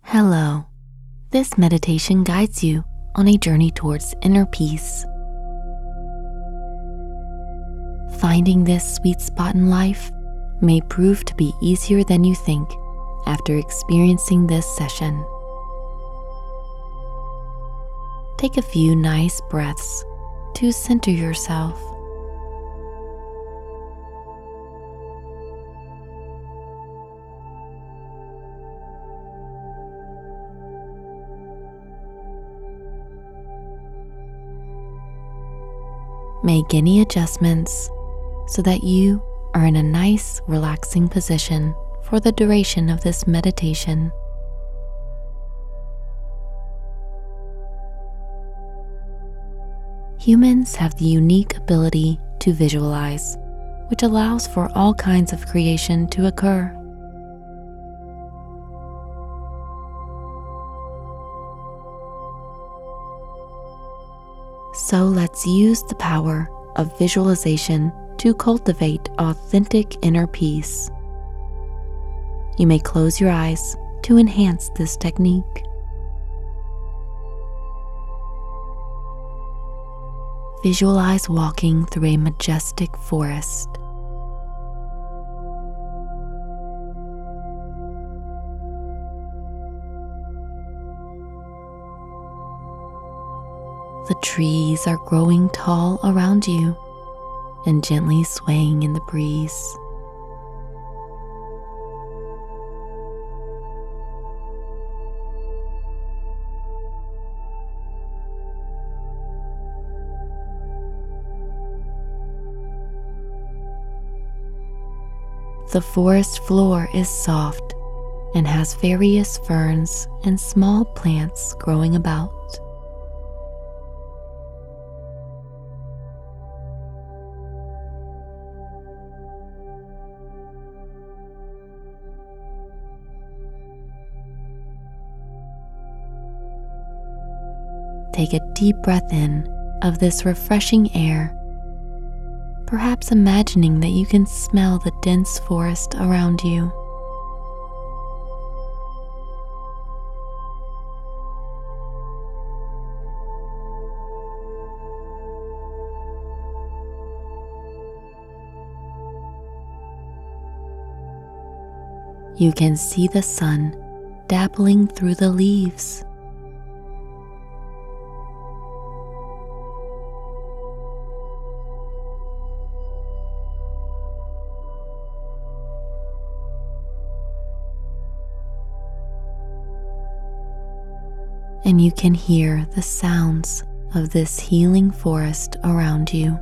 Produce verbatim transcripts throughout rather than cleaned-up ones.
Hello. This meditation guides you on a journey towards inner peace. Finding this sweet spot in life may prove to be easier than you think after experiencing this session. Take a few nice breaths to center yourself. Make any adjustments so that you are in a nice, relaxing position for the duration of this meditation. Humans have the unique ability to visualize, which allows for all kinds of creation to occur. So let's use the power of visualization to cultivate authentic inner peace. You may close your eyes to enhance this technique. Visualize walking through a majestic forest. The trees are growing tall around you and gently swaying in the breeze. The forest floor is soft and has various ferns and small plants growing about. Take a deep breath in of this refreshing air, perhaps imagining that you can smell the dense forest around you. You can see the sun dappling through the leaves. And you can hear the sounds of this healing forest around you.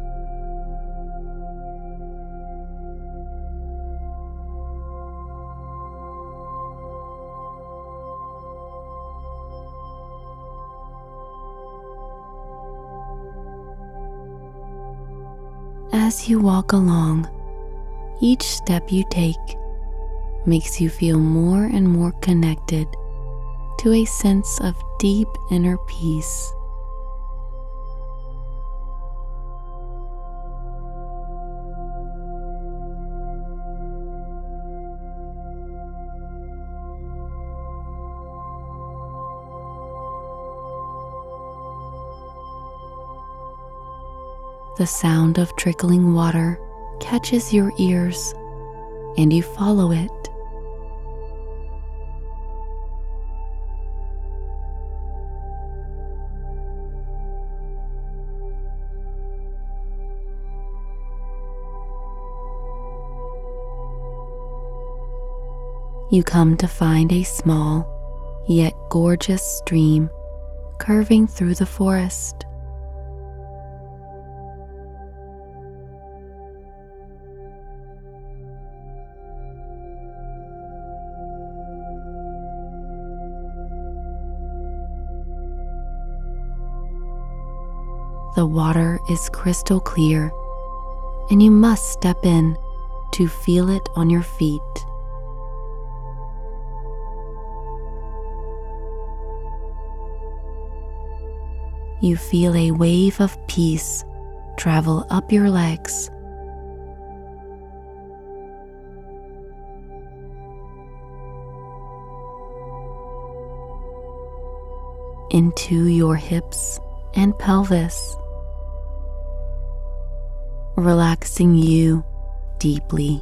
As you walk along, each step you take makes you feel more and more connected to a sense of deep inner peace. The sound of trickling water catches your ears, and you follow it. You come to find a small, yet gorgeous stream curving through the forest. The water is crystal clear, and you must step in to feel it on your feet. You feel a wave of peace travel up your legs. into your hips and pelvis, relaxing you deeply.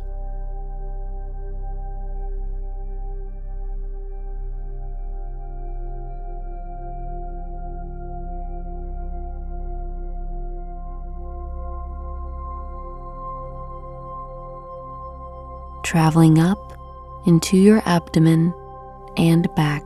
Traveling up into your abdomen and back.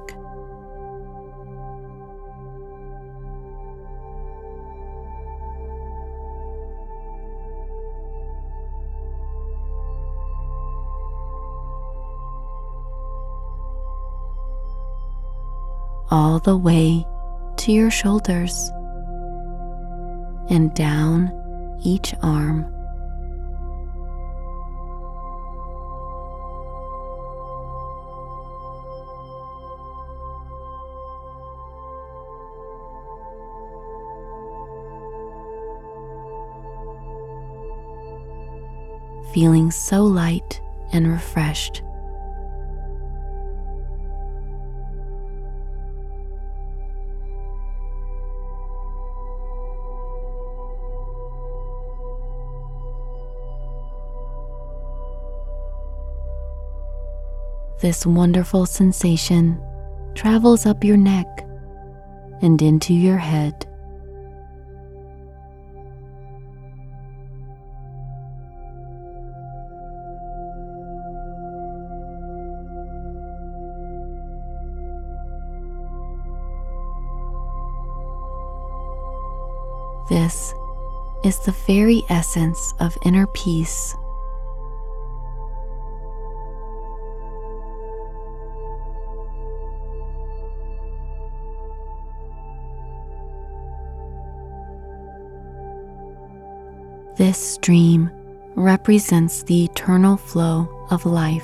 All the way to your shoulders and down each arm. Feeling so light and refreshed. This wonderful sensation travels up your neck and into your head. This is the very essence of inner peace. This stream represents the eternal flow of life.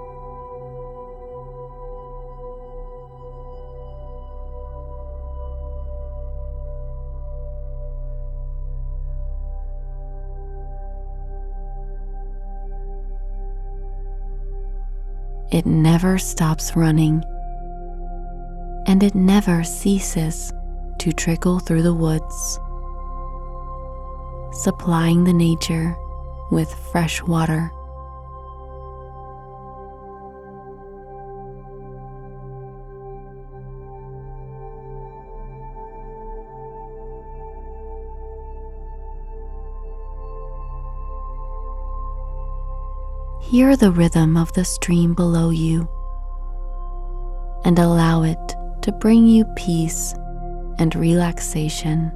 It never stops running, and it never ceases to trickle through the woods, supplying the nature with fresh water. Hear the rhythm of the stream below you and allow it to bring you peace and relaxation.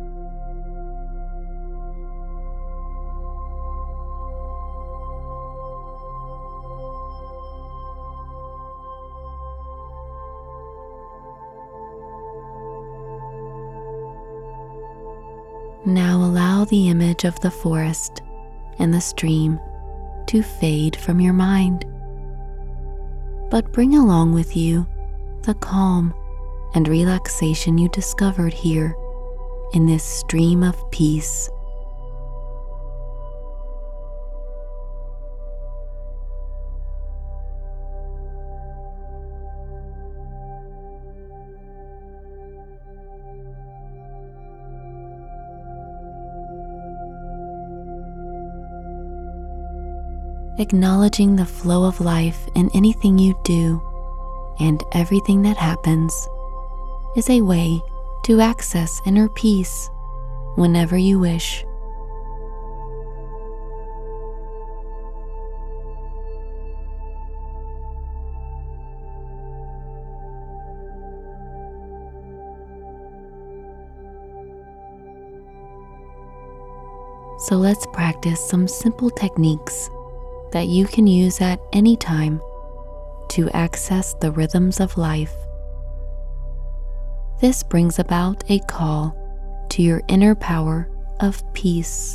Now allow the image of the forest and the stream to fade from your mind, but bring along with you the calm and relaxation you discovered here in this stream of peace. Acknowledging the flow of life in anything you do and everything that happens is a way to access inner peace whenever you wish. So let's practice some simple techniques that you can use at any time to access the rhythms of life. This brings about a call to your inner power of peace.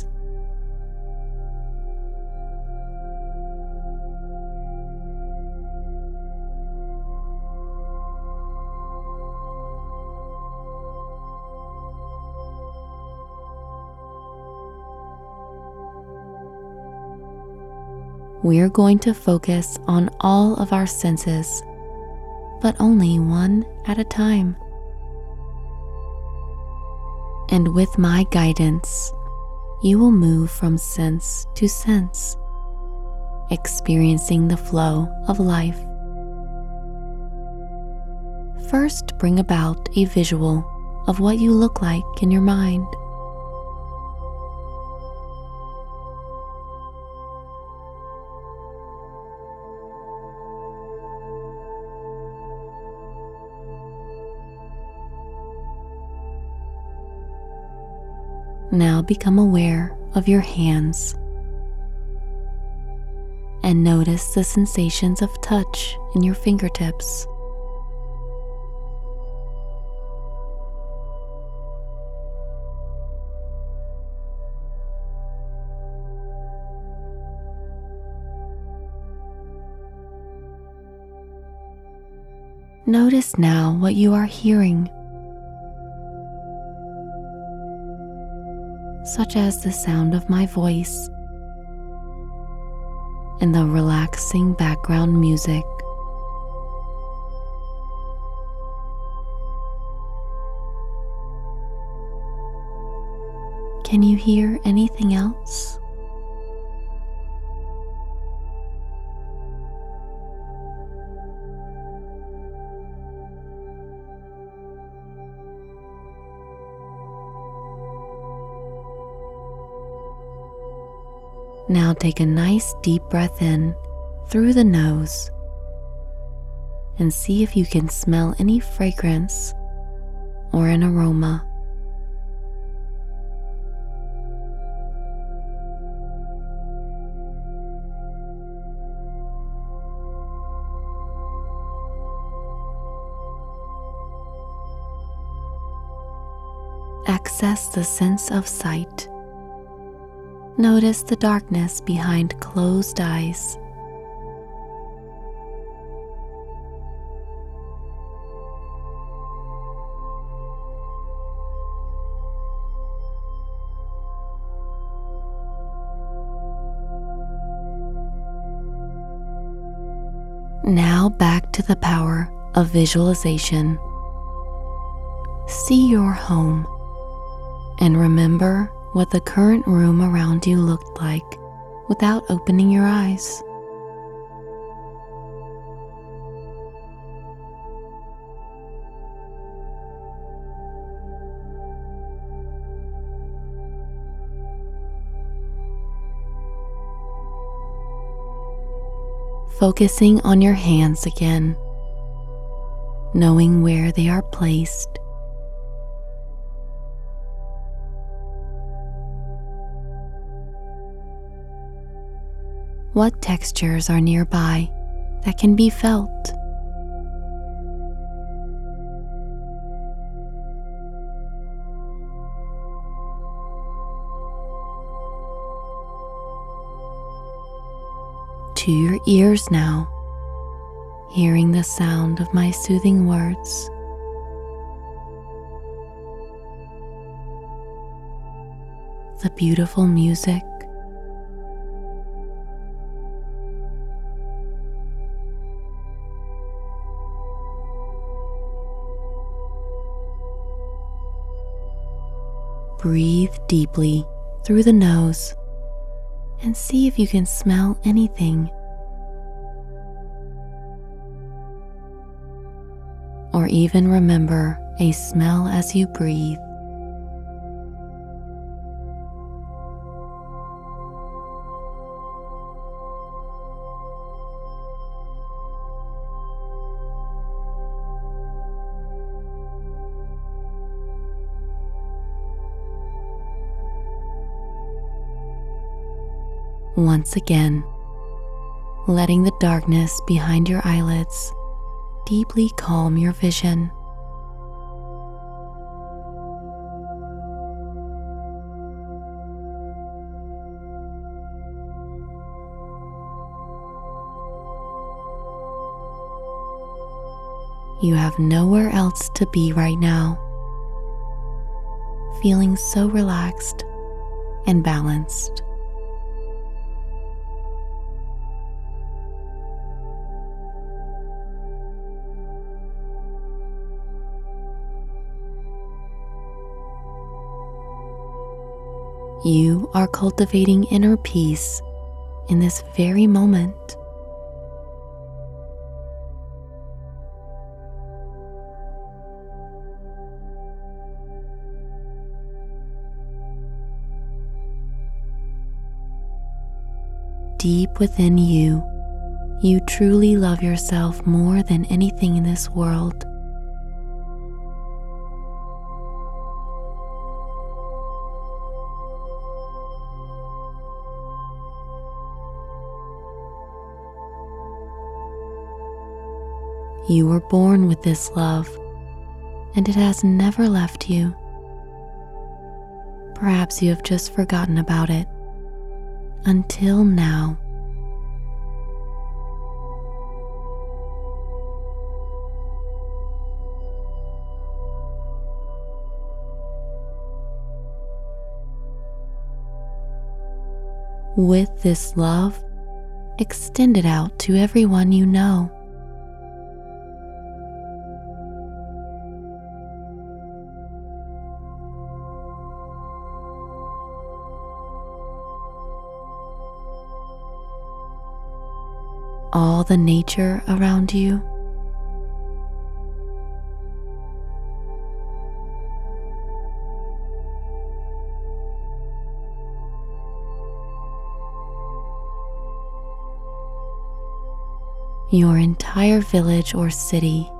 We're going to focus on all of our senses, but only one at a time. And with my guidance, you will move from sense to sense, experiencing the flow of life. First, bring about a visual of what you look like in your mind. Now become aware of your hands and notice the sensations of touch in your fingertips. Notice now what you are hearing, such as the sound of my voice and the relaxing background music. Can you hear anything else? Now take a nice deep breath in through the nose and see if you can smell any fragrance or an aroma. Access the sense of sight. Notice the darkness behind closed eyes. Now back to the power of visualization. See your home and remember what the current room around you looked like without opening your eyes. Focusing on your hands again, knowing where they are placed. What textures are nearby that can be felt? To your ears now, hearing the sound of my soothing words. The beautiful music. Breathe deeply through the nose and see if you can smell anything, or even remember a smell as you breathe. Once again, letting the darkness behind your eyelids deeply calm your vision. You have nowhere else to be right now, feeling so relaxed and balanced. You are cultivating inner peace in this very moment. Deep within you, you truly love yourself more than anything in this world. You were born with this love, and it has never left you. Perhaps you have just forgotten about it until now. With this love, extend it out to everyone you know. All the nature around you, your entire village or city,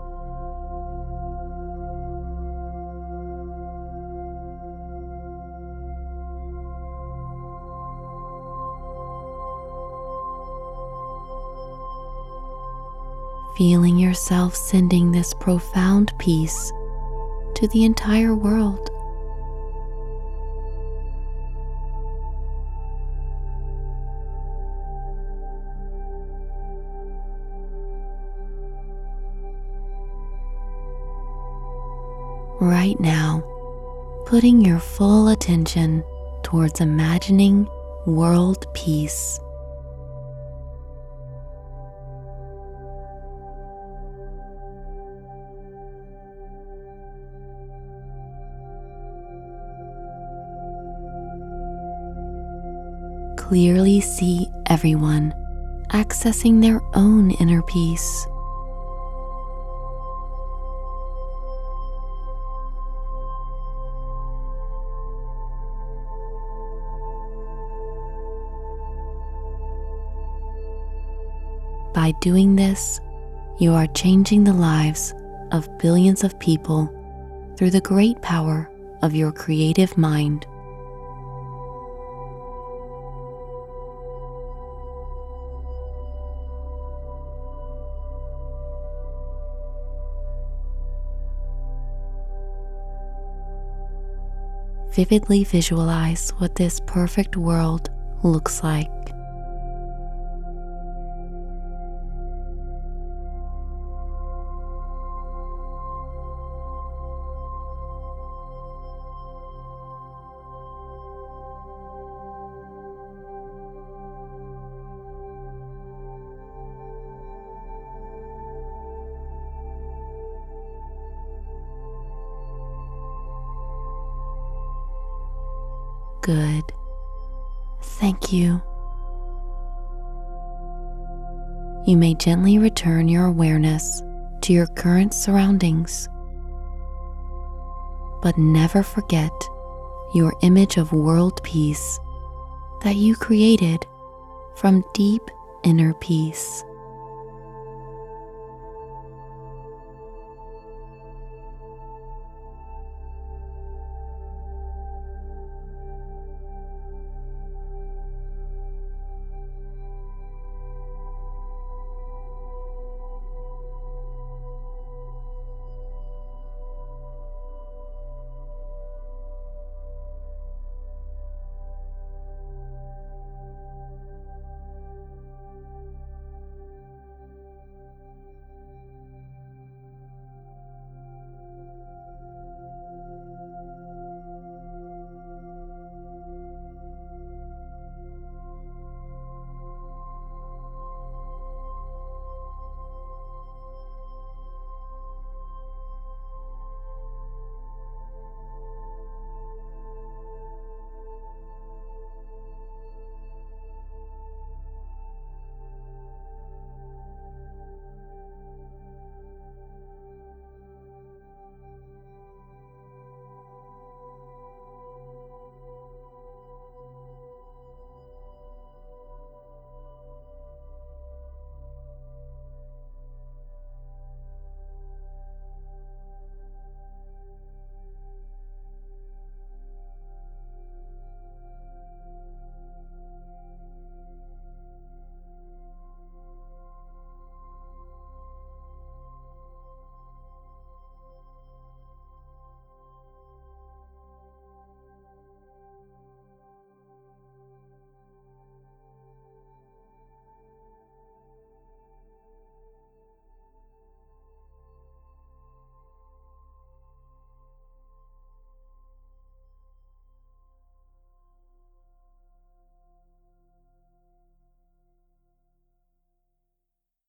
feeling yourself sending this profound peace to the entire world. Right now, putting your full attention towards imagining world peace. Clearly see everyone accessing their own inner peace. By doing this, you are changing the lives of billions of people through the great power of your creative mind. Vividly visualize what this perfect world looks like. Good. Thank you. You may gently return your awareness to your current surroundings, but never forget your image of world peace that you created from deep inner peace.